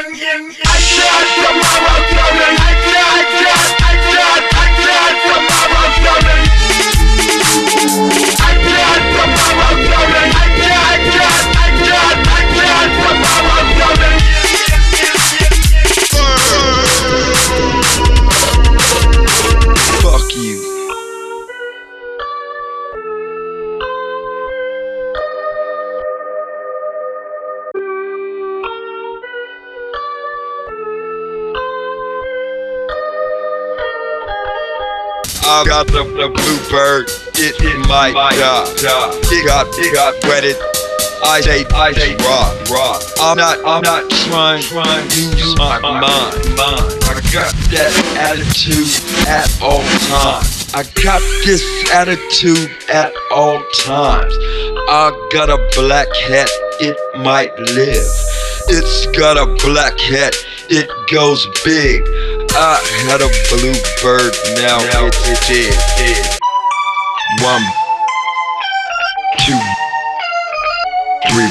Fuck you. I got the bluebird, it might die. It got wetted. I say rock. I'm not trying to use my mind. I got that attitude at all times. I got this attitude at all times. I got a black hat, it might live. It's got a black hat, it goes big. I had a bluebird, now it is. 1, 2, 3,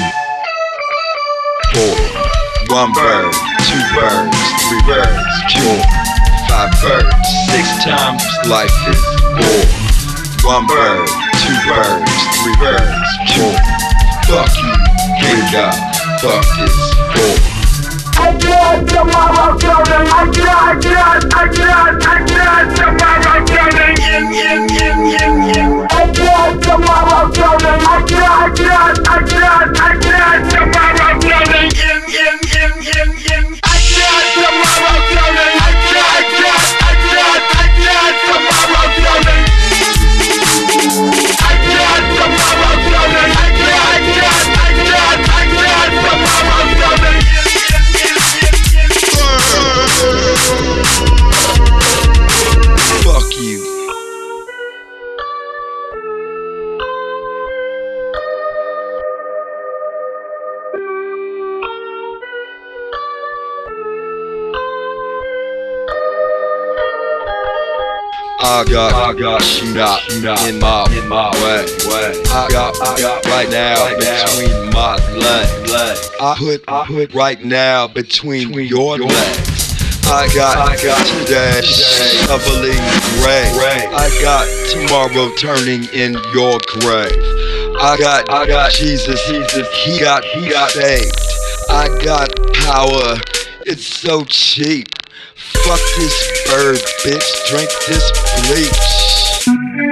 4. 1 bird, 2 birds, 3 birds, 4, 5 birds. 6 times life is 4. 1 bird, 2 birds, 3 birds, 4. Fuck you, good God, fuck this 4. I got tomorrow coming. I got tomorrow coming. I got tomorrow coming. I got tomorrow coming. Fuck you. I got shoot out in my way. I got right now between my legs. I put right now between your legs. I got today shoveling grave. I got tomorrow turning in your grave. I got Jesus, he got saved. I got power, it's so cheap. Fuck this bird, bitch, drink this bleach.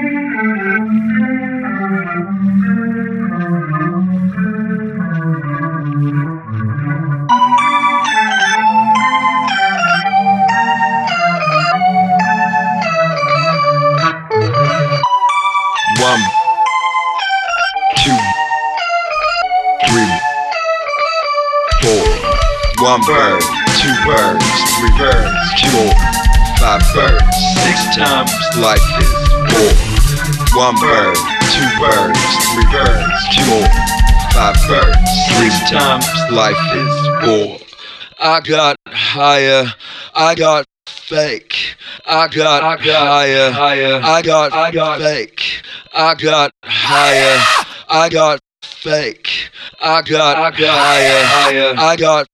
1, 2, 3, 4. 1 bird, 2 birds, 3 birds, 4, 5 birds. 6 times life is 4. 1 bird, 2 birds, 3 birds, 4, 5 birds. 6 times life is 4. I got higher, I got fake. I got higher, I got fake. I got higher, I got fake. I got higher, I got